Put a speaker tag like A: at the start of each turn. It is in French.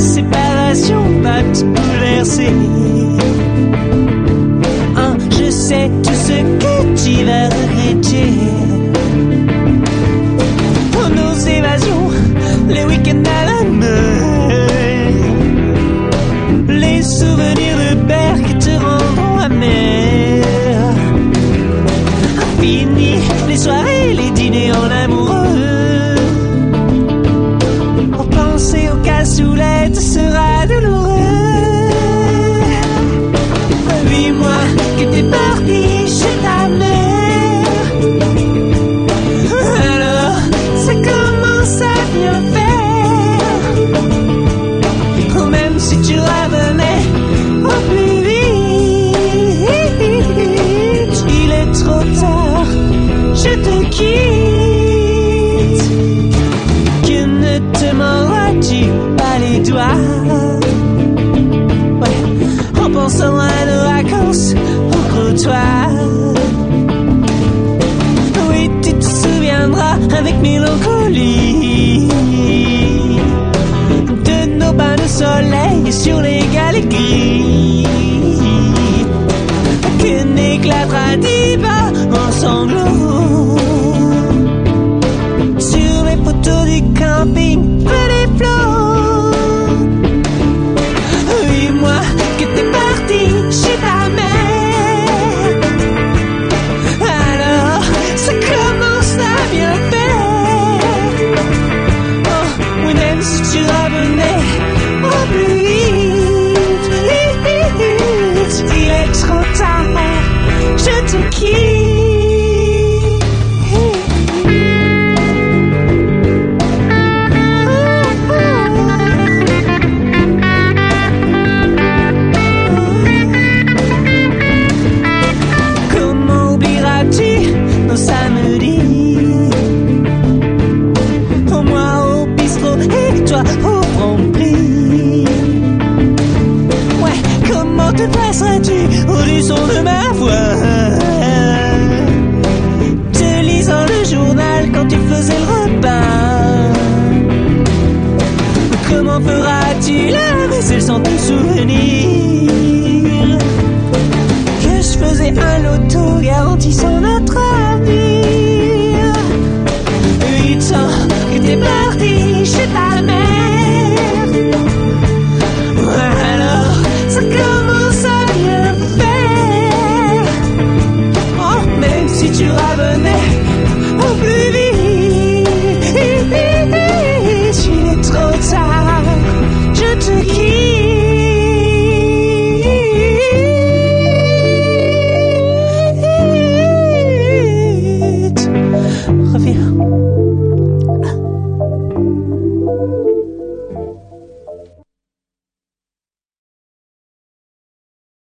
A: séparation va te bouleverser. Je sais tout ce que tu vas regretter. Pour nos évasions, les week-ends à la mer, les souvenirs de père qui te rendront amer. Fini les soirées, les dîners en amoureux. Repenser au cassoulet sera douloureux. Dis-moi que t'es parti chez ta mère. Alors, ça commence à bien faire. Ou même si tu revenais au plus vite, il est trop tard, je te quitte. Que ne te mordras-tu pas les doigts? Ouais, en pensant à nos vacances au trottoir. Oui, tu te souviendras avec mélancolie de nos bains de soleil sur les galets gris. Que n'éclatera-t-il pas en sanglots sur les photos du camping près des flots? Dis-moi que t'es parti chez ta mère. Alors, ça commence à bien faire. Oh, oui, même si tu revenais au plus vite, il est trop tard, je te quitte. Te placerais-tu au son de ma voix, te lisant le journal quand tu faisais le repas? Comment feras-tu la vaisselle sans te souvenir que je faisais un loto garantissant notre avenir?